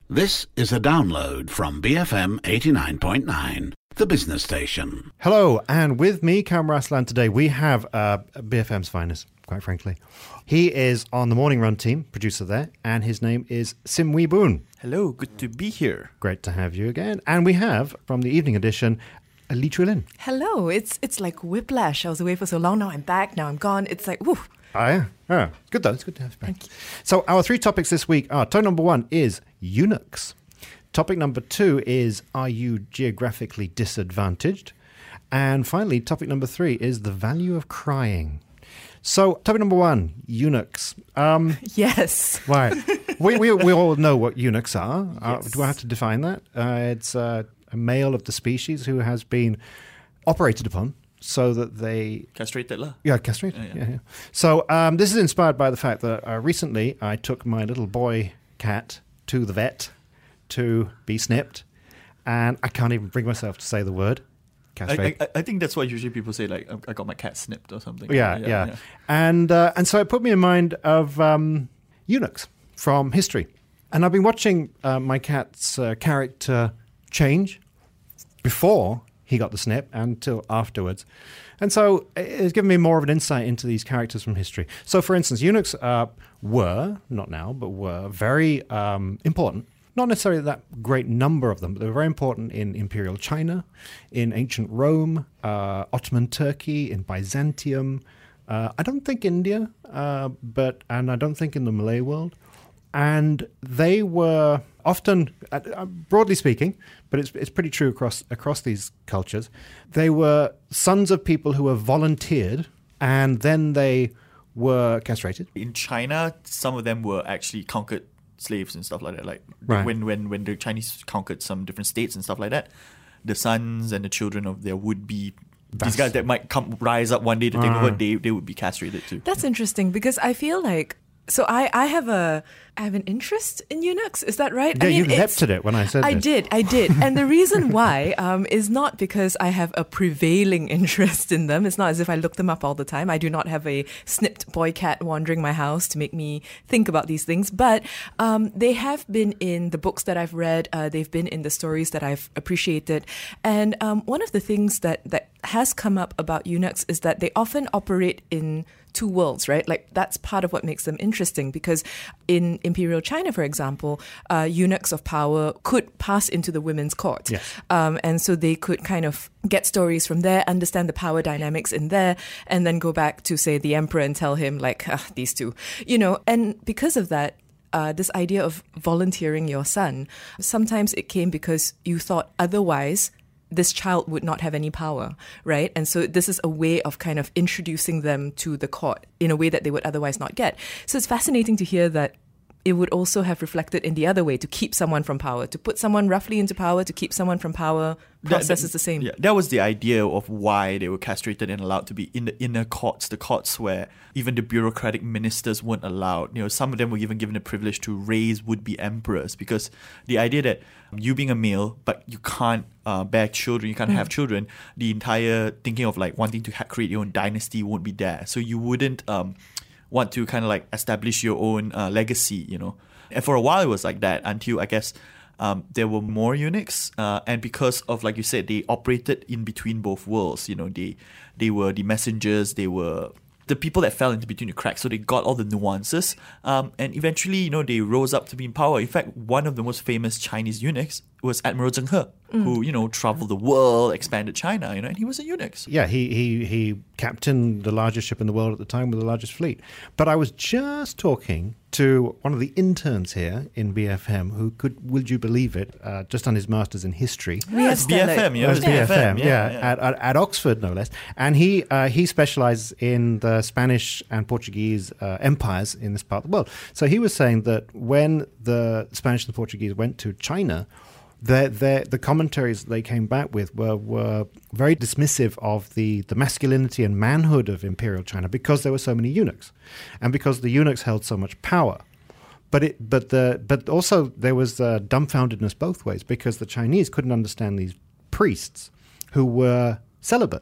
This is a download from BFM 89.9, the business station. Hello, and with me, Kamran Aslan, today we have BFM's finest, quite frankly. He is on the Morning Run team, producer there, and his name is Sim Wee Boon. Hello, good to be here. Great to have you again. And we have, from the evening edition, Lee Chui Lin. Hello, it's like whiplash. I was away for so long, now I'm back, now I'm gone. It's like, woo. Oh, yeah. Good though, it's good to have you back. Thank you. So our three topics this week are, topic number one is eunuchs. Topic number two is, are you geographically disadvantaged? And finally, topic number three is the value of crying. So, topic number one, eunuchs. Yes. Right. we all know what eunuchs are. Yes. Do I have to define that? It's a male of the species who has been operated upon so that they... Castrated lah. Yeah, castrated. Yeah. Yeah. So, this is inspired by the fact that recently I took my little boy cat to the vet to be snipped, and I can't even bring myself to say the word. Castrate. I think that's what usually people say, like, I got my cat snipped or something. Yeah. And so it put me in mind of eunuchs from history. And I've been watching my cat's character change before he got the snip until afterwards. And so it's given me more of an insight into these characters from history. So, for instance, eunuchs were, not now, but were very important. Not necessarily that great number of them, but they were very important in Imperial China, in ancient Rome, Ottoman Turkey, in Byzantium. I don't think India, and I don't think in the Malay world. And they were often, broadly speaking, but it's pretty true across these cultures, they were sons of people who were volunteered, and then they were castrated. In China, some of them were actually conquered slaves and stuff like that. Like Right. when the Chinese conquered some different states and stuff like that, the sons and the children of their would-be these guys that might rise up one day to take over, they would be castrated too. That's interesting because I feel like, so I have an interest in eunuchs. Is that right? Yeah, you leapt at it when I said I this. did. And the reason why is not because I have a prevailing interest in them. It's not as if I look them up all the time. I do not have a snipped boy cat wandering my house to make me think about these things. But they have been in the books that I've read. They've been in the stories that I've appreciated. And one of the things that has come up about eunuchs is that they often operate in two worlds, right? Like that's part of what makes them interesting because in Imperial China, for example, eunuchs of power could pass into the women's court. Yes. And so they could kind of get stories from there, understand the power dynamics in there, and then go back to, say, the emperor and tell him, like, these two, and because of that, this idea of volunteering your son, sometimes it came because you thought otherwise this child would not have any power, right? And so this is a way of kind of introducing them to the court in a way that they would otherwise not get. So it's fascinating to hear that it would also have reflected in the other way, to keep someone from power, to put someone roughly into power, to keep someone from power. Process is the same. Yeah, that was the idea of why they were castrated and allowed to be in the inner courts, the courts where even the bureaucratic ministers weren't allowed. Some of them were even given the privilege to raise would-be emperors, because the idea that you being a male, but you can't bear children, you can't have children, the entire thinking of like wanting to create your own dynasty won't be there. So you wouldn't want to kind of like establish your own legacy, And for a while it was like that until I guess there were more eunuchs, and because of, like you said, they operated in between both worlds. They were the messengers, they were the people that fell into between the cracks, so they got all the nuances, and eventually, they rose up to be in power. In fact, one of the most famous Chinese eunuchs was Admiral Zheng He, who traveled the world, expanded China, and he was a eunuch. Yeah, he captained the largest ship in the world at the time with the largest fleet. But I was just talking to one of the interns here in BFM who could, would you believe it, just done his master's in history. It's BFM, It's BFM, at Oxford, no less. And he specializes in the Spanish and Portuguese empires in this part of the world. So he was saying that when the Spanish and the Portuguese went to China, the commentaries they came back with were very dismissive of the masculinity and manhood of Imperial China because there were so many eunuchs, and because the eunuchs held so much power. But also there was dumbfoundedness both ways, because the Chinese couldn't understand these priests who were celibate,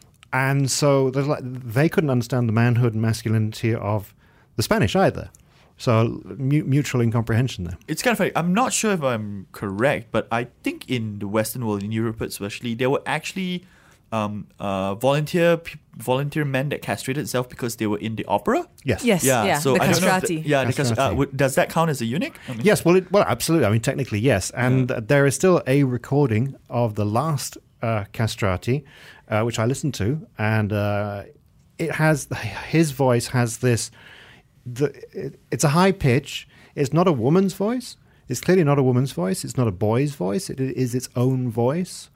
and so they couldn't understand the manhood and masculinity of the Spanish either. So mutual incomprehension there. It's kind of funny. I'm not sure if I'm correct, but I think in the Western world, in Europe especially, there were actually volunteer men that castrated themselves because they were in the opera. Yes. Yes. Yeah. So the I don't know. castrati. Does that count as a eunuch? I mean, Yes, well, absolutely. I mean, technically, yes. And there is still a recording of the last castrati, which I listened to, and it has his voice has this. It's a high pitch. It's not a woman's voice. It's clearly not a woman's voice. It's not a boy's voice. It is its own voice.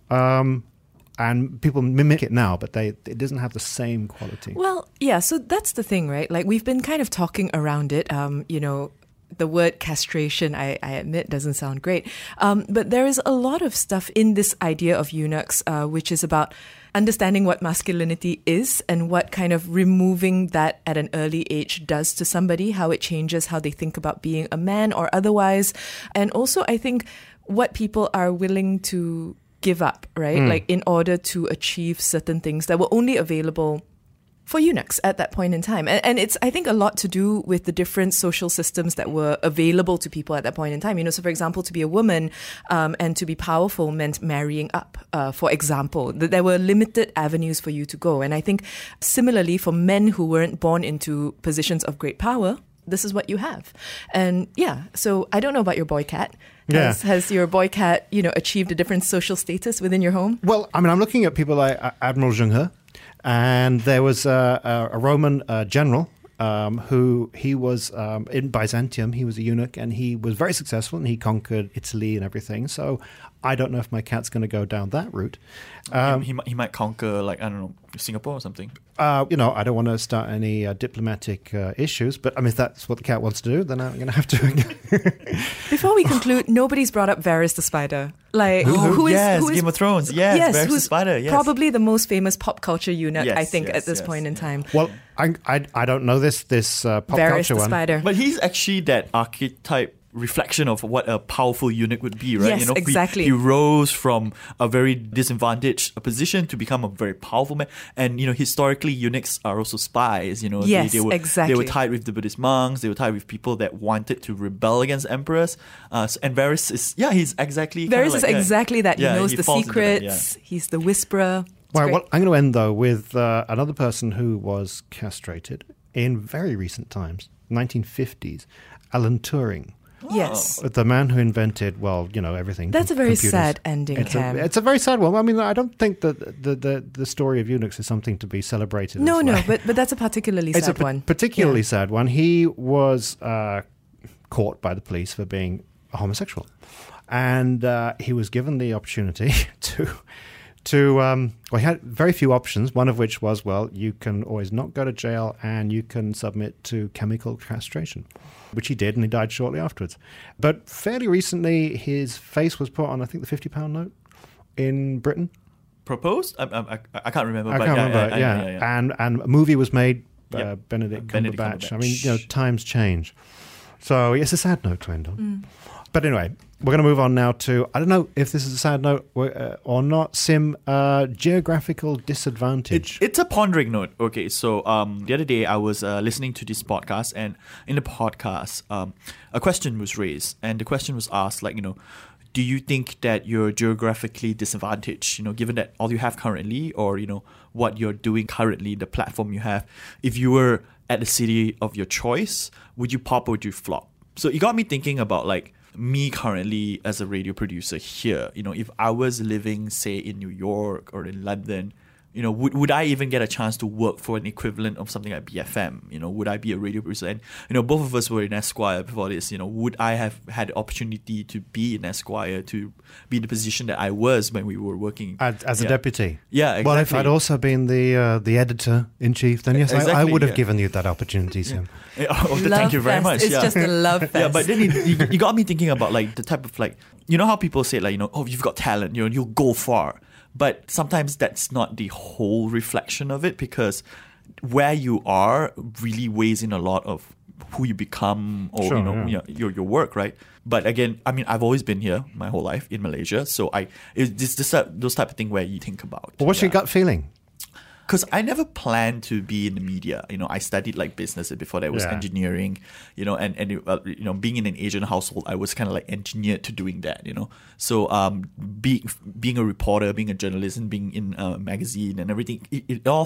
And people mimic it now, but it doesn't have the same quality. Well, yeah, so that's the thing, right? Like, we've been kind of talking around it. The word castration, I admit, doesn't sound great. But there is a lot of stuff in this idea of eunuchs, which is about understanding what masculinity is and what kind of removing that at an early age does to somebody, how it changes how they think about being a man or otherwise. And also, I think what people are willing to give up, right? Like, in order to achieve certain things that were only available for eunuchs at that point in time. And it's, I think, a lot to do with the different social systems that were available to people at that point in time. So for example, to be a woman and to be powerful meant marrying up, for example. There were limited avenues for you to go. And I think similarly for men who weren't born into positions of great power, this is what you have. And yeah, so I don't know about your boy cat. Has your boy cat, achieved a different social status within your home? Well, I mean, I'm looking at people like Admiral Zheng He. And there was a Roman general who he was in Byzantium. He was a eunuch, and he was very successful, and he conquered Italy and everything. So I don't know if my cat's going to go down that route. He might conquer, like, I don't know, Singapore or something. I don't want to start any diplomatic issues, but I mean, if that's what the cat wants to do, then I'm going to have to. Before we conclude, nobody's brought up Varys the Spider. Like, who is Game of Thrones? Yes, Varys the Spider. Yes, probably the most famous pop culture eunuch, I think, at this point in time. Well, I don't know this pop Varys culture the one. Spider. But he's actually that archetype reflection of what a powerful eunuch would be, right? Yes, exactly. He rose from a very disadvantaged position to become a very powerful man. And, historically, eunuchs are also spies. Yes, exactly. They were tied with the Buddhist monks. They were tied with people that wanted to rebel against emperors. And Varys is, he's exactly Varys is exactly that. He knows the falls into that, secrets. He's the whisperer. Well, I'm going to end, though, with another person who was castrated in very recent times, 1950s, Alan Turing. Yes. The man who invented, everything. That's a very computers. sad ending, Cam. It's a very sad one. I mean, I don't think that the story of eunuchs is something to be celebrated. No, but that's a particularly sad one. Particularly sad one. He was caught by the police for being a homosexual. And he was given the opportunity he had very few options, one of which was, you can always not go to jail and you can submit to chemical castration, which he did, and he died shortly afterwards. But fairly recently, his face was put on, I think, the £50 note in Britain. Proposed? I can't remember. I can't remember, yeah. And a movie was made, Benedict Cumberbatch. I mean, times change. So it's a sad note to end on. But anyway, we're going to move on now to, I don't know if this is a sad note or not, Sim, geographical disadvantage. It's a pondering note. Okay, so the other day I was listening to this podcast, and in the podcast, a question was raised, and the question was asked, do you think that you're geographically disadvantaged, given that all you have currently, or, what you're doing currently, the platform you have, if you were at the city of your choice, would you pop or would you flop? So it got me thinking about, me currently as a radio producer here, if I was living, say, in New York or in London, would I even get a chance to work for an equivalent of something like BFM? Would I be a radio producer? And, both of us were in Esquire before this. Would I have had the opportunity to be in Esquire, to be in the position that I was when we were working? As a deputy? Yeah, exactly. Well, if I'd also been the editor-in-chief, then yes, exactly, I would have given you that opportunity, Sim. Thank you very much. It's just a love fest. Yeah, but then you got me thinking about, the type of, how people say, you've got talent, you'll go far. But sometimes that's not the whole reflection of it, because where you are really weighs in a lot of who you become or your work, right? But again, I mean, I've always been here my whole life in Malaysia, so it's just those type of thing where you think about. Well, what's your gut feeling? because I never planned to be in the media. I studied like business before that was engineering. And being in an Asian household, I was kind of like engineered to doing that. So being a reporter, being a journalist, and being in a magazine and everything, it all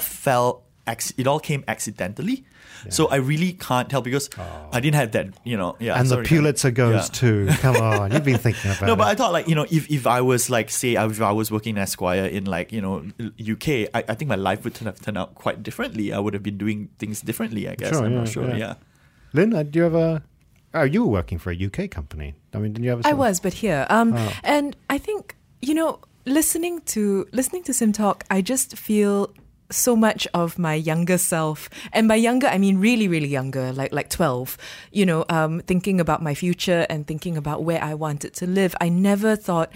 came accidentally. Yeah. So I really can't tell because I didn't have that, And the Pulitzer goes too. Come on, you've been thinking about it. No, but I thought like, if I was like, say, if I was working in Esquire in like, UK, I think my life would have turned out quite differently. I would have been doing things differently, I guess. Sure, I'm not sure, yeah. Lynn, do you have you were working for a UK company. I mean, did you have I was, but here. And I think, listening to Sim talk, I just feel so much of my younger self, and by younger I mean really, really younger, like 12. Thinking about my future and thinking about where I wanted to live. I never thought.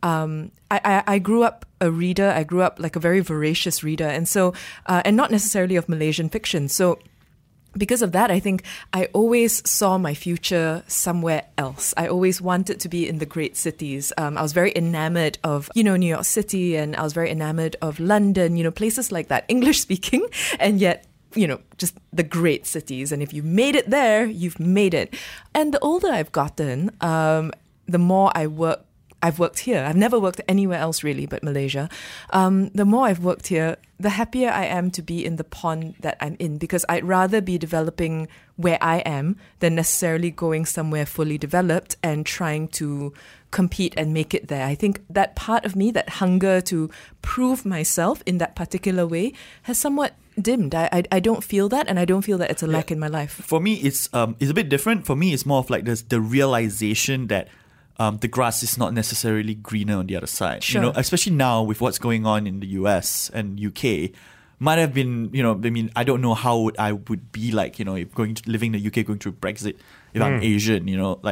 I grew up a reader. I grew up like a very voracious reader, and so and not necessarily of Malaysian fiction. So, because of that, I think I always saw my future somewhere else. I always wanted to be in the great cities. I was very enamored of, New York City, and I was very enamored of London, places like that, English speaking, and yet, just the great cities. And if you made it there, you've made it. And the older I've gotten, the more I've worked here. I've never worked anywhere else really but Malaysia. The more I've worked here, the happier I am to be in the pond that I'm in, because I'd rather be developing where I am than necessarily going somewhere fully developed and trying to compete and make it there. I think that part of me, that hunger to prove myself in that particular way, has somewhat dimmed. I don't feel that, and I don't feel that it's a lack in my life. For me, it's a bit different. For me, it's more of like the realization that the grass is not necessarily greener on the other side. Sure. Especially now with what's going on in the US and UK, might have been, I don't know how I would be like, if living in the UK, going through Brexit, if I'm Asian,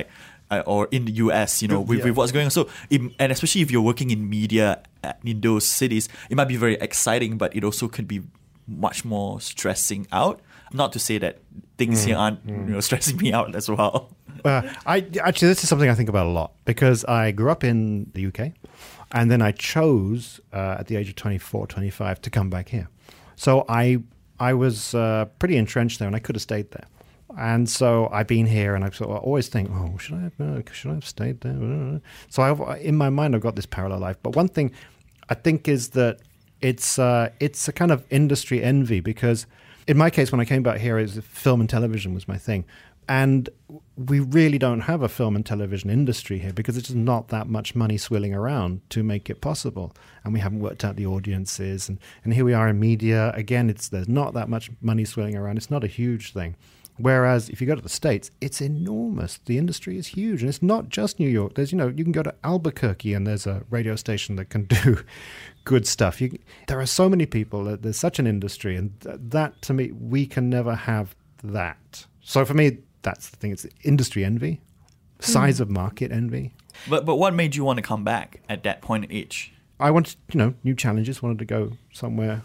or in the US, with what's going on. So, and especially if you're working in media in those cities, it might be very exciting, but it also could be much more stressing out. Not to say that things here aren't, stressing me out as well. Actually, this is something I think about a lot, because I grew up in the UK, and then I chose at the age of 24, 25 to come back here. So I was pretty entrenched there, and I could have stayed there. And so I've been here, and I sort of always think, should I have stayed there? So in my mind, I've got this parallel life. But one thing I think is that it's a kind of industry envy, because in my case, when I came back here, film and television was my thing. And we really don't have a film and television industry here, because there's just not that much money swilling around to make it possible. And we haven't worked out the audiences. And here we are in media. Again, there's not that much money swilling around. It's not a huge thing. Whereas if you go to the States, it's enormous. The industry is huge. And it's not just New York. There's, you can go to Albuquerque, and there's a radio station that can do good stuff. There are so many people. There's such an industry. And that, to me, we can never have that. So for me, that's the thing. It's industry envy, size of market envy. But what made you want to come back at that point in age? I wanted, new challenges. Wanted to go somewhere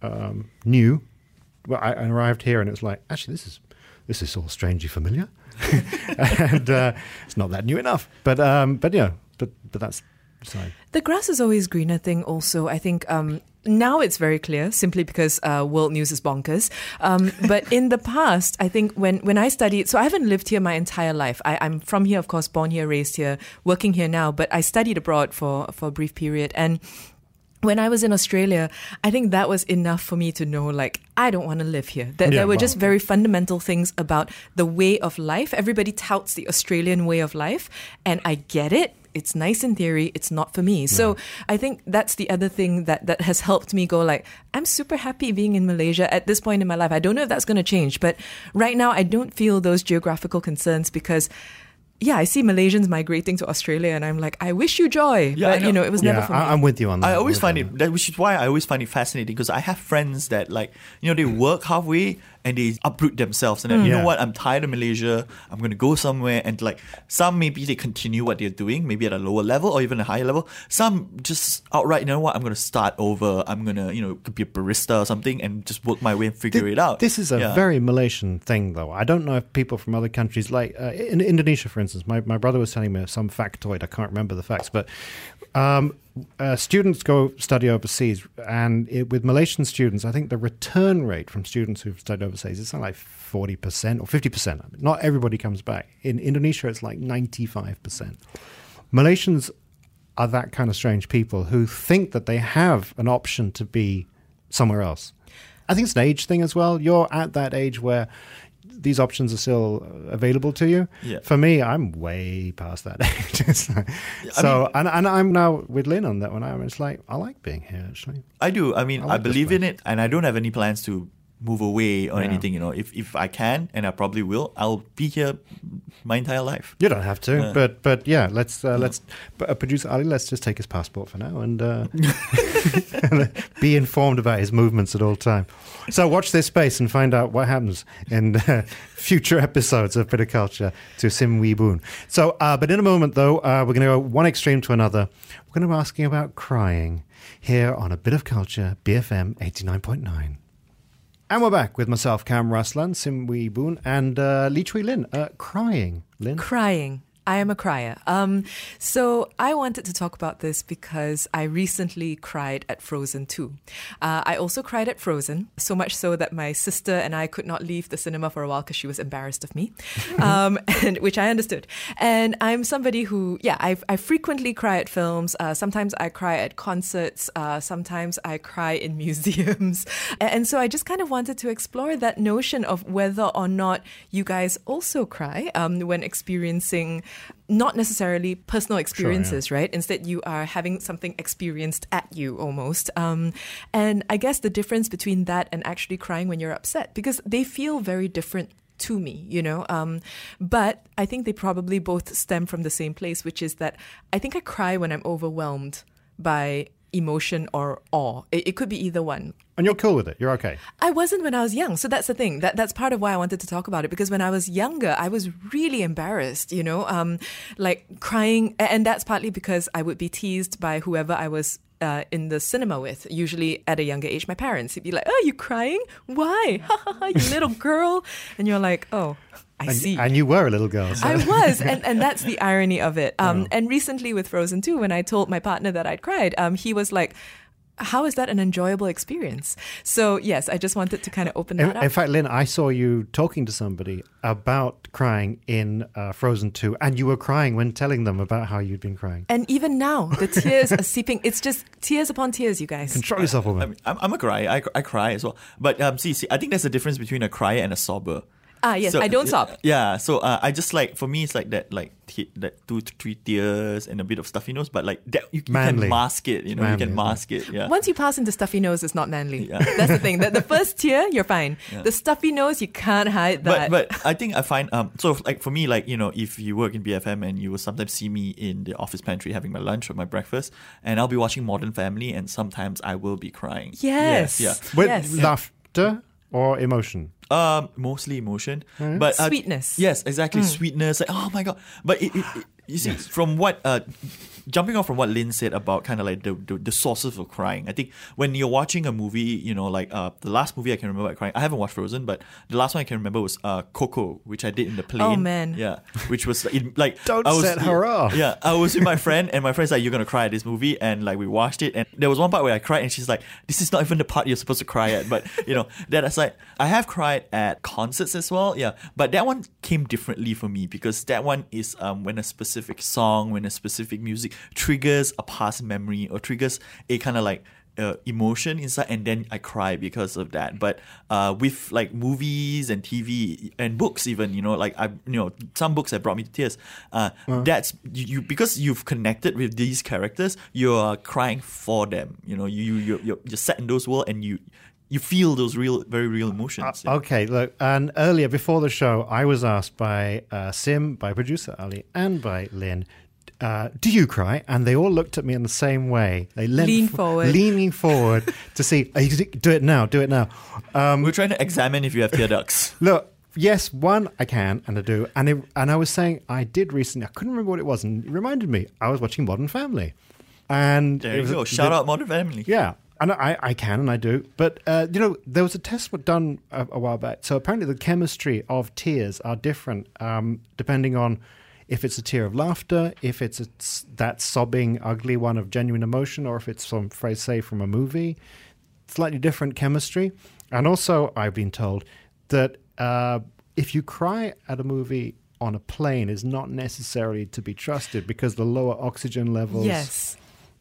new. Well, I arrived here, and it was like, actually, this is all strangely familiar, and it's not that new enough. But that's beside. The grass is always greener thing. Also, I think. Now it's very clear, simply because world news is bonkers. But in the past, I think when I studied, so I haven't lived here my entire life. I'm from here, of course, born here, raised here, working here now. But I studied abroad for a brief period. And when I was in Australia, I think that was enough for me to know, like, I don't want to live here. There were just very fundamental things about the way of life. Everybody touts the Australian way of life, and I get it. It's nice in theory, it's not for me. So I think that's the other thing that has helped me go, like, I'm super happy being in Malaysia at this point in my life. I don't know if that's going to change, but right now I don't feel those geographical concerns, because I see Malaysians migrating to Australia, and I'm like, I wish you joy. Yeah, but, it was never for me. I'm with you on that. I always find it, which is why I always find it fascinating, because I have friends that, like, they work halfway and they uproot themselves. And then, you know what, I'm tired of Malaysia. I'm going to go somewhere. And, like, some maybe they continue what they're doing, maybe at a lower level or even a higher level. Some just outright, you know what, I'm going to start over. I'm going to, could be a barista or something, and just work my way and figure it out. This is a very Malaysian thing, though. I don't know if people from other countries, like in Indonesia, for instance, my brother was telling me some factoid. I can't remember the facts, but students go study overseas, and with Malaysian students, I think the return rate from students who've studied overseas is something like 40% or 50%. Not everybody comes back. In Indonesia, it's like 95%. Malaysians are that kind of strange people who think that they have an option to be somewhere else. I think it's an age thing as well. You're at that age where these options are still available to you. Yeah. For me, I'm way past that age. And I'm now with Lynn on that one. I'm just like, I like being here, actually. I do. I mean, I like I this believe in place. it, and I don't have any plans to move away or Yeah. anything. You know, if I can, and I probably will, I'll be here my entire life. You don't have to, but yeah, let's producer Ali, let's just take his passport for now and be informed about his movements at all time. So watch this space and find out what happens in future episodes of Bit of Culture to Sim Wee Boon. So, but in a moment though, we're going to go one extreme to another. We're going to be asking about crying here on A Bit of Culture, BFM 89.9. And we're back with myself, Cam Ruslan, Sim Wee Boon, and Lee Chui Lin. Crying, Lin. Crying. I am a crier. So I wanted to talk about this because I recently cried at Frozen 2. I also cried at Frozen, so much so that my sister and I could not leave the cinema for a while because she was embarrassed of me, and which I understood. And I'm somebody who, I frequently cry at films. Sometimes I cry at concerts. Sometimes I cry in museums. And so I just kind of wanted to explore that notion of whether or not you guys also cry when experiencing not necessarily personal experiences, right? Instead, you are having something experienced at you almost. And I guess the difference between that and actually crying when you're upset, because they feel very different to me, you know. But I think they probably both stem from the same place, which is that I think I cry when I'm overwhelmed by emotion or awe. It could be either one. And you're cool with it. You're okay. I wasn't when I was young. So that's the thing. That's part of why I wanted to talk about it. Because when I was younger, I was really embarrassed, you know, like crying. And that's partly because I would be teased by whoever I was in the cinema with. Usually at a younger age, my parents. He'd be like, "Oh, you crying? Why? You little girl." And you're like, "Oh, I see." And you were a little girl. So. I was, and that's the irony of it. And recently with Frozen 2, when I told my partner that I'd cried, he was like, how is that an enjoyable experience? So yes, I just wanted to kind of open that up. In fact, Lynn, I saw you talking to somebody about crying in Frozen 2, and you were crying when telling them about how you'd been crying. And even now, the tears are seeping. It's just tears upon tears, you guys. Control yourself, woman. I'm a crier. I cry as well. But see, I think there's a difference between a crier and a sobber. Ah, yes, So, I don't sob. Yeah, so I just like, for me, it's like that 2 to 3 tears and a bit of stuffy nose, but like that you Manly. can mask it, you know, Manly, you can mask it. Yeah. Once you pass into stuffy nose, it's not manly. Yeah. That's the thing. The first tear, you're fine. Yeah. The stuffy nose, you can't hide that. But I think I find so like for me, like, you know, if you work in BFM and you will sometimes see me in the office pantry having my lunch or my breakfast, and I'll be watching Modern Family, and sometimes I will be crying. Yes. Yeah. With Yes. laughter or emotion? Mostly emotion, but Sweetness. Yes, exactly, sweetness. Like, oh my god! But you see, from what jumping off from what Lynn said about kind of like the sources of crying, I think when you're watching a movie, you know, like the last movie I can remember crying. I haven't watched Frozen, but the last one I can remember was Coco, which I did in the plane. Oh, man. Yeah, which was like Don't I was, set her off. Yeah, I was with my friend, and my friend's like, "You're gonna cry at this movie," and like we watched it, and there was one part where I cried, and she's like, "This is not even the part you're supposed to cry at," but you know, that's like I have cried at concerts as well, yeah, but that one came differently for me because that one is when a specific song, when a specific music triggers a past memory or triggers a kind of like emotion inside, and then I cry because of that. But with like movies and TV and books, even, you know, like some books have brought me to tears. That's you because you've connected with these characters. You are crying for them. You know, you're set in those worlds, and you feel those very real emotions. Yeah. Okay, look, and earlier before the show, I was asked by Sim, by producer Ali, and by Lynn, do you cry? And they all looked at me in the same way. They leaning forward to see, do it now. We're trying to examine if you have tear ducts. Look, yes, one, I can, and I do. And I was saying, I did recently, I couldn't remember what it was, and it reminded me, I was watching Modern Family. And There you go. Shout out Modern Family. Yeah. And I can, and I do. But, you know, there was a test done a while back. So apparently the chemistry of tears are different depending on if it's a tear of laughter, if it's that sobbing, ugly one of genuine emotion, or if it's some phrase, say, from a movie. Slightly different chemistry. And also, I've been told that if you cry at a movie on a plane is not necessarily to be trusted because the lower oxygen levels... Yes.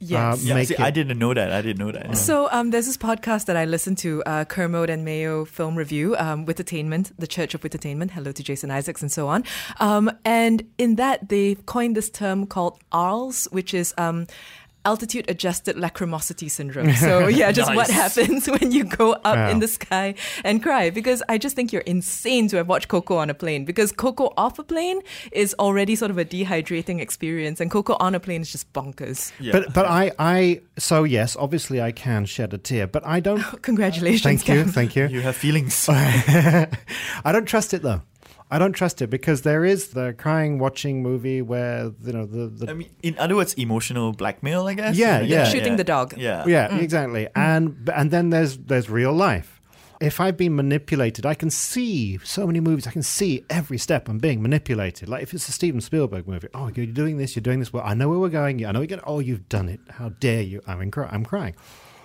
I didn't know that. So there's this podcast that I listen to, Kermode and Mayo Film Review, Wittertainment, the Church of Wittertainment. Hello to Jason Isaacs and so on. And in that, they coined this term called ARLS, which is... altitude adjusted lacrimosity syndrome. So just Nice. what happens when you go up in the sky and cry. Because I just think you're insane to have watched Coco on a plane, because Coco off a plane is already sort of a dehydrating experience, and Coco on a plane is just bonkers. Yeah. But I so yes, obviously I can shed a tear, but I don't... Congratulations, Thank you. You have feelings. I don't trust it though. I don't trust it because there is the crying watching movie where the I mean, in other words, emotional blackmail, I guess. Shooting the dog. Yeah. Exactly. And then there's real life. If I've been manipulated, I can see so many movies. I can see every step I'm being manipulated. Like if it's a Steven Spielberg movie, oh, you're doing this. Well, I know where we're going. I know we're going. Oh, you've done it. How dare you? I'm crying.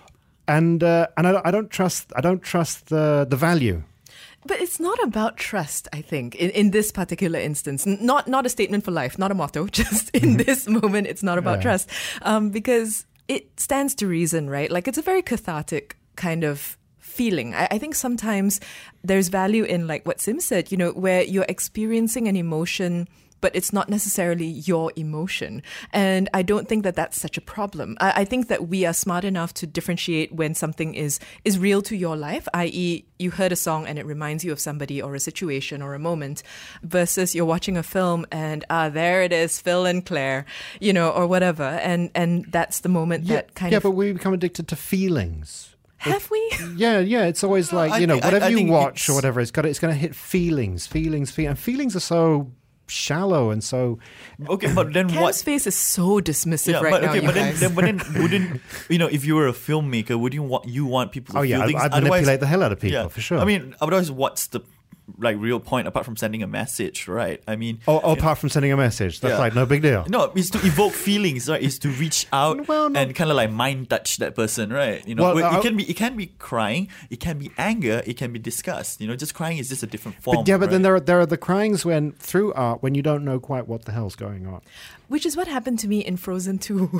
And I don't trust the value. But it's not about trust, I think, in this particular instance. Not a statement for life, not a motto. Just in this moment, it's not about trust. Because it stands to reason, right? Like, it's a very cathartic kind of feeling. I think sometimes there's value in, like what Sim said, where you're experiencing an emotion, but it's not necessarily your emotion. And I don't think that that's such a problem. I think that we are smart enough to differentiate when something is real to your life, i.e. you heard a song and it reminds you of somebody or a situation or a moment, versus you're watching a film and, there it is, Phil and Claire, or whatever. And that's the moment that kind of... Yeah, but we become addicted to feelings. Have we? Yeah. It's always like, I whatever you think watch or whatever, it's going to hit feelings. And feelings are so... shallow and so okay, but then Cam's face is so dismissive now. But then wouldn't if you were a filmmaker, would you want people to feel things? I'd manipulate the hell out of people for sure. I mean, otherwise, what's the real point apart from sending a message, right? I mean, apart from sending a message, that's like no big deal. No, it's to evoke feelings, right? It's to reach out and kind of like mind touch that person, right? It can be crying, it can be anger, it can be disgust. Just crying is just a different form. But then there are the cryings through art when you don't know quite what the hell's going on. Which is what happened to me in Frozen 2.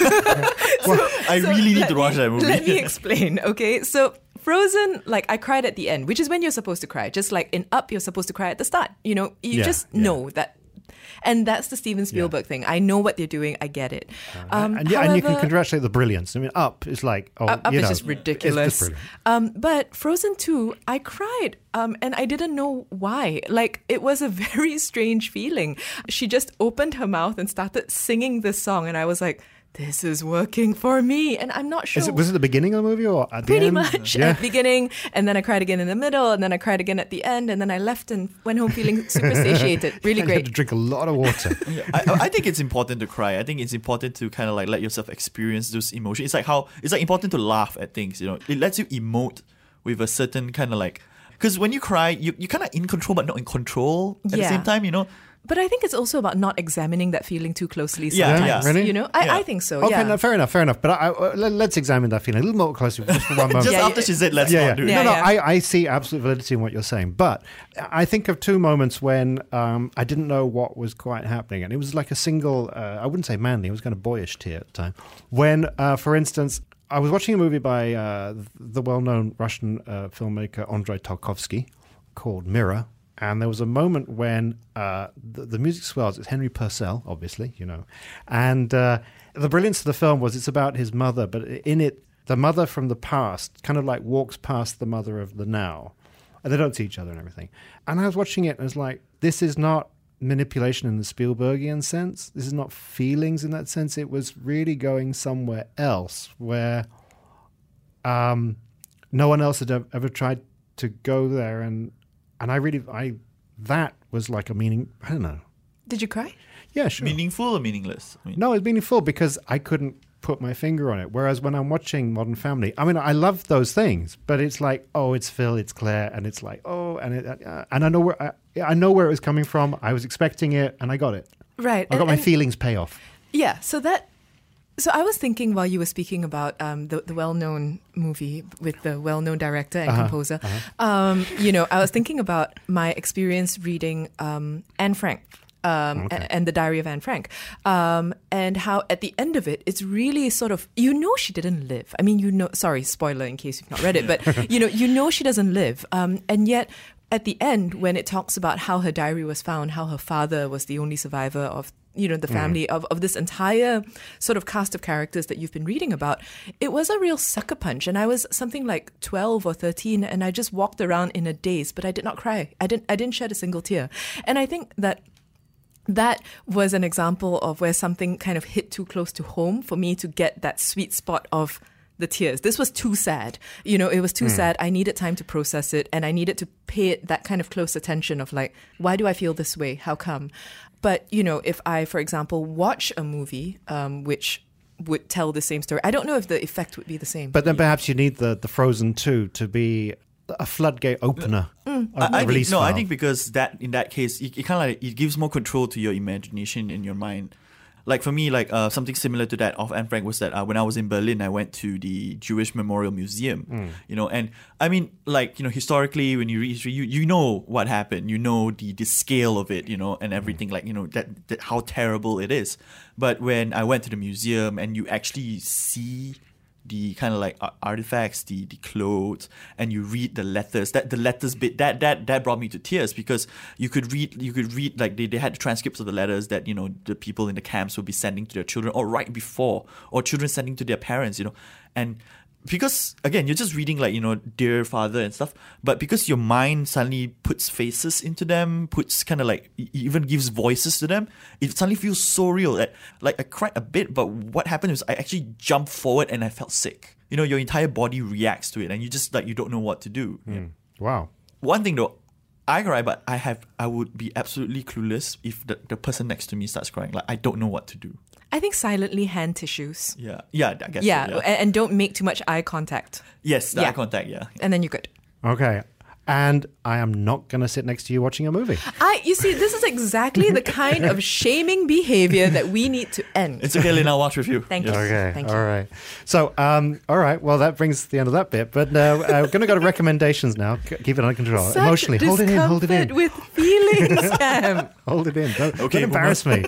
I really need to watch that movie. Let me explain, okay? So Frozen, I cried at the end, which is when you're supposed to cry. Just like in Up, you're supposed to cry at the start. You know that. And that's the Steven Spielberg thing. I know what they're doing. I get it. And you can congratulate the brilliance. I mean, Up is like... Up is just ridiculous. It's just but Frozen 2, I cried. And I didn't know why. It was a very strange feeling. She just opened her mouth and started singing this song. And I was like... this is working for me. And I'm not sure. Was it the beginning of the movie or at the Pretty end? much at the beginning. And then I cried again in the middle. And then I cried again at the end. And then I left and went home feeling super satiated. Really great. You had to drink a lot of water. I think it's important to cry. I think it's important to kind of let yourself experience those emotions. It's like important to laugh at things. It lets you emote with a certain kind of because when you cry, you kind of in control but not in control at the same time. But I think it's also about not examining that feeling too closely sometimes. Yeah, really? I think so. Okay, no, fair enough. But let's examine that feeling a little more closely just for one moment. Just after she said, let's not do it. I see absolute validity in what you're saying. But I think of two moments when I didn't know what was quite happening. And it was like a single, I wouldn't say manly, it was kind of boyish tear at the time. When, for instance, I was watching a movie by the well-known Russian filmmaker Andrei Tarkovsky called Mirror. And there was a moment when the music swells. It's Henry Purcell, obviously, And the brilliance of the film was it's about his mother, but in it, the mother from the past kind of walks past the mother of the now. And they don't see each other and everything. And I was watching it and I was like, this is not manipulation in the Spielbergian sense. This is not feelings in that sense. It was really going somewhere else where no one else had ever tried to go there. And that was like a meaning, I don't know. Did you cry? Yeah, sure. Meaningful or meaningless? No, it's meaningful because I couldn't put my finger on it. Whereas when I'm watching Modern Family, I mean, I love those things, but it's like, oh, it's Phil, it's Claire, and it's like, oh, and I know where it was coming from. I was expecting it, and I got it. Right. I got my feelings pay off. Yeah. So I was thinking while you were speaking about the well-known movie with the well-known director and composer, I was thinking about my experience reading Anne Frank. And the Diary of Anne Frank, and how at the end of it, it's really sort of, she didn't live. I mean, sorry, spoiler in case you've not read it, but she doesn't live, and yet at the end, when it talks about how her diary was found, how her father was the only survivor of the family of this entire sort of cast of characters that you've been reading about, it was a real sucker punch. And I was something like 12 or 13, and I just walked around in a daze, but I did not cry. I didn't shed a single tear. And I think that was an example of where something kind of hit too close to home for me to get that sweet spot of the tears. This was too sad. It was too sad. I needed time to process it, and I needed to pay it that kind of close attention of like, why do I feel this way? How come? But, if I, for example, watch a movie which would tell the same story, I don't know if the effect would be the same. But then perhaps you need the Frozen 2 to be a floodgate opener. I think because that in that case, it kind of like it gives more control to your imagination in your mind. Like for me, something similar to that of Anne Frank was that when I was in Berlin, I went to the Jewish Memorial Museum. And I mean, historically, when you read history, you know what happened, the scale of it, and everything, that how terrible it is. But when I went to the museum and you actually see the kind of like artifacts, the clothes, and you read the letters. The letters bit that brought me to tears, because you could read like they had the transcripts of the letters that the people in the camps would be sending to their children, or right before, or children sending to their parents, and because again you're just reading dear father and stuff, but because your mind suddenly puts faces into them, puts kind of like even gives voices to them, it suddenly feels so real that I cried a bit, but what happened was I actually jumped forward and I felt sick. Your entire body reacts to it, and you just you don't know what to do. Wow. One thing though, I cry, but I would be absolutely clueless if the person next to me starts crying. I don't know what to do. I think silently hand tissues. Yeah, I guess. Yeah, so, and don't make too much eye contact. Yes, eye contact. Yeah, and then you're good. Okay. And I am not going to sit next to you watching a movie. You see, this is exactly the kind of shaming behavior that we need to end. It's okay, Lynn, I'll watch with you. Thank you. Okay, Thank you. all right. So, all right, well, that brings the end of that bit. But we're going to go to recommendations now. Keep it under control. Such Emotionally, hold it in. With feelings, Cam. Hold it in. Don't embarrass me.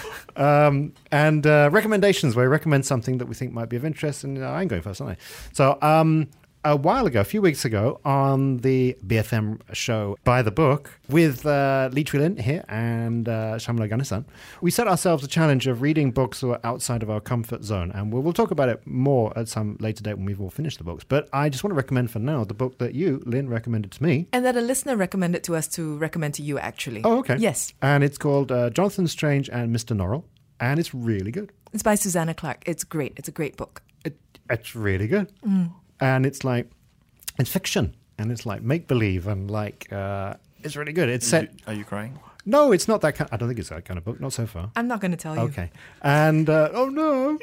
And recommendations, where we recommend something that we think might be of interest. And I'm going first, aren't I? So, a few weeks ago, on the BFM show By the Book with Lee Chui Lin here and Shamla Ganesan, we set ourselves a challenge of reading books that were outside of our comfort zone. And we'll talk about it more at some later date when we've all finished the books. But I just want to recommend for now the book that you, Lynn, recommended to me. And that a listener recommended to us to recommend to you, actually. Oh, okay. Yes. And it's called Jonathan Strange and Mr. Norrell. And it's really good. It's by Susanna Clarke. It's great. It's a great book. It's really good. And it's fiction, and it's make-believe, and it's really good. It's set... Are you crying? No, it's not that kind... I don't think it's that kind of book, not so far. I'm not going to tell you. Okay. And, oh no!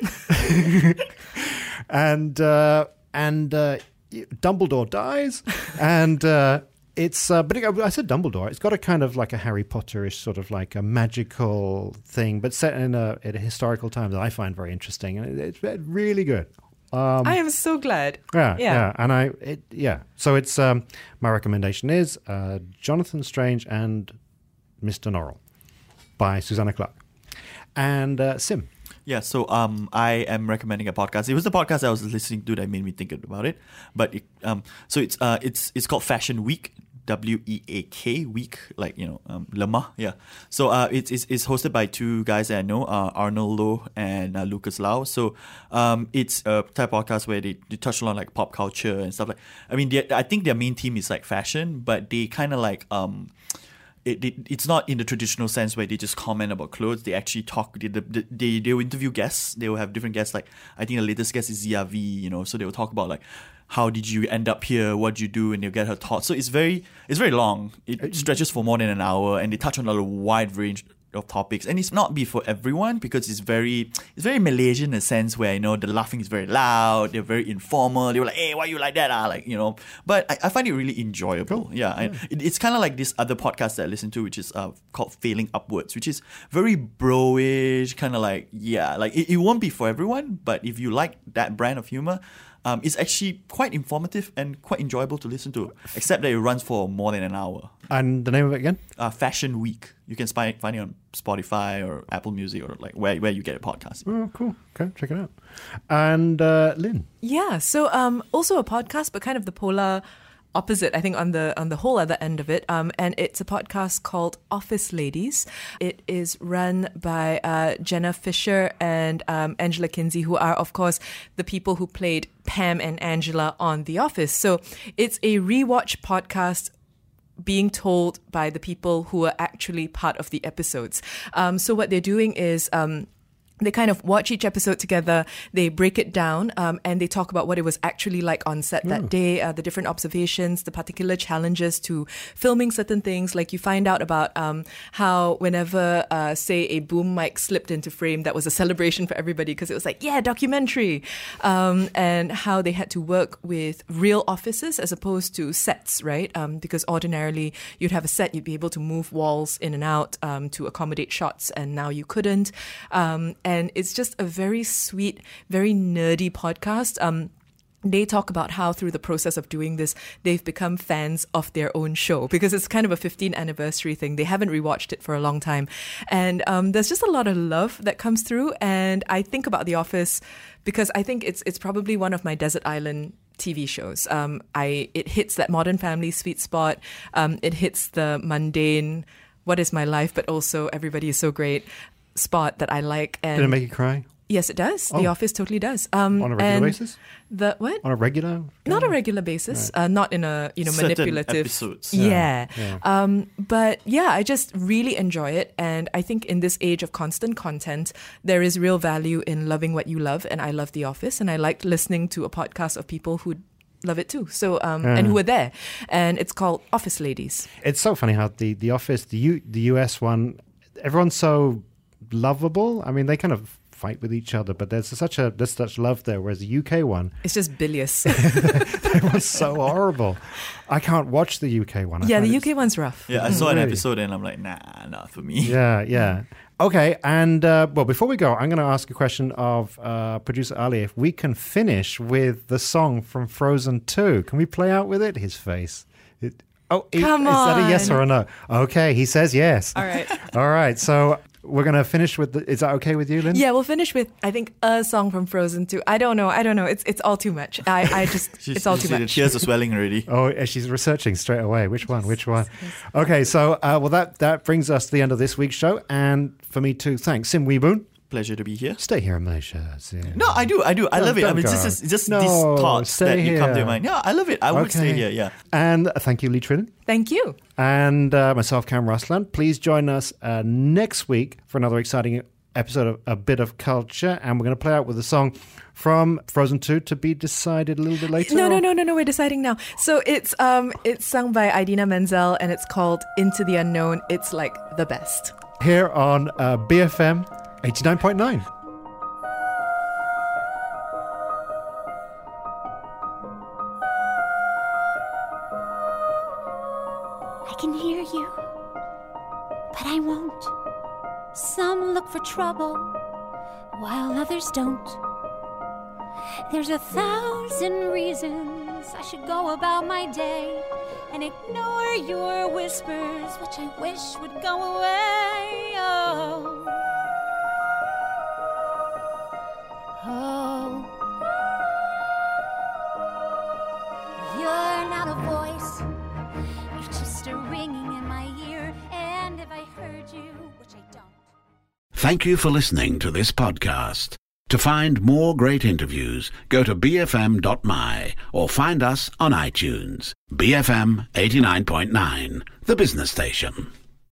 and Dumbledore dies, and it's... but I said Dumbledore. It's got a kind of like a Harry Potter-ish sort of like a magical thing, but set in a historical time that I find very interesting, and it's really good. I am so glad. Yeah. And So it's my recommendation is Jonathan Strange and Mr. Norrell by Susanna Clarke. And Sim. Yeah, so I am recommending a podcast. It was the podcast I was listening to that made me think about it. But it's called Fashion Week. WEAK week, lemah. Yeah. So it's hosted by two guys that I know, Arnold Loh and Lucas Lau. So it's a type of podcast where they touch on pop culture and stuff I think their main theme is fashion, but they kind of it's not in the traditional sense where they just comment about clothes. They actually talk. They will interview guests. They will have different guests. I think the latest guest is Zia V. So they will talk about how did you end up here? What did you do? And they'll get her thoughts. So it's very long. It stretches for more than an hour, and they touch on a wide range of topics, and it's not be for everyone because it's very Malaysian in a sense where, you know, the laughing is very loud, they're very informal, they're like, hey, why you like that? Like, you know, but I find it really enjoyable. Cool. Yeah. It's kind of like this other podcast that I listen to, which is called Failing Upwards, which is very bro-ish, kind of like, yeah, like it won't be for everyone, but if you like that brand of humor, it's actually quite informative and quite enjoyable to listen to, except that it runs for more than an hour. And the name of it again? Fashion Week. You can find it on Spotify or Apple Music or like where you get a podcast. Oh, cool. Okay, check it out. And Lynn? Yeah, so also a podcast, but kind of the polar opposite, I think, on the whole other end of it. And it's a podcast called Office Ladies. It is run by Jenna Fisher and Angela Kinsey, who are, of course, the people who played Pam and Angela on The Office. So it's a rewatch podcast being told by the people who are actually part of the episodes. So what they're doing is they kind of watch each episode together, they break it down, and they talk about what it was actually like on set that day, the different observations, the particular challenges to filming certain things. Like you find out about how whenever, say, a boom mic slipped into frame, that was a celebration for everybody because it was like, yeah, documentary. And how they had to work with real offices as opposed to sets, right? Because ordinarily you'd have a set, you'd be able to move walls in and out to accommodate shots, and now you couldn't. And it's just a very sweet, very nerdy podcast. They talk about how through the process of doing this, they've become fans of their own show because it's kind of a 15th anniversary thing. They haven't rewatched it for a long time. And there's just a lot of love that comes through. And I think about The Office because I think it's probably one of my desert island TV shows. It hits that Modern Family sweet spot. It hits the mundane, what is my life, but also everybody is so great spot that I like. And did it make you cry? Yes, it does. Oh. The Office totally does. On a regular basis? The what? On a regular? Not a regular basis. Right. Not in a Certain manipulative. episodes. Yeah. Yeah. But yeah, I just really enjoy it, and I think in this age of constant content, there is real value in loving what you love. And I love The Office, and I liked listening to a podcast of people who love it too. So and who are there, and it's called Office Ladies. It's so funny how the Office, the US one, everyone's so lovable. I mean, they kind of fight with each other, but there's such love there. Whereas the UK one, it's just bilious. it was so horrible. I can't watch the UK one. Yeah, the UK one's rough. Yeah, I saw an Really? episode and I'm like, nah, not for me. Yeah. Okay, and well, before we go, I'm going to ask a question of producer Ali. If we can finish with the song from Frozen 2, can we play out with it? His face. Come is that a yes on. or a no? Okay, he says yes. All right. All right, so we're going to finish with is that okay with you, Lynn? Yeah, we'll finish with, I think, a song from Frozen 2. I don't know. It's all too much. It's all too The much. tears are swelling already. Oh, she's researching straight away. Which one? Okay, so well, that brings us to the end of this week's show, and for me too. Thanks, Sim Weeboon. Pleasure to be here. Stay here in Malaysia. Sim. No, I do. I love it. I mean, don't it's just go. these No, thoughts stay that you come to here. your mind. Yeah, I love it. I would stay here. Yeah. And thank you, Lee Trillin. Thank you. And myself, Cam Ruslan. Please join us next week for another exciting episode of A Bit of Culture. And we're going to play out with a song from Frozen 2 to be decided a little bit later. No. We're deciding now. So it's sung by Idina Menzel, and it's called Into the Unknown. It's like the best. Here on BFM 89.9. I can hear you, but I won't. Some look for trouble, while others don't. There's 1,000 reasons I should go about my day and ignore your whispers, which I wish would go away. Oh. You're not a voice, you're just a ringing in my ear, and if I heard you, which I don't. Thank you for listening to this podcast. To find more great interviews, go to bfm.my or find us on iTunes. BFM 89.9, the business station.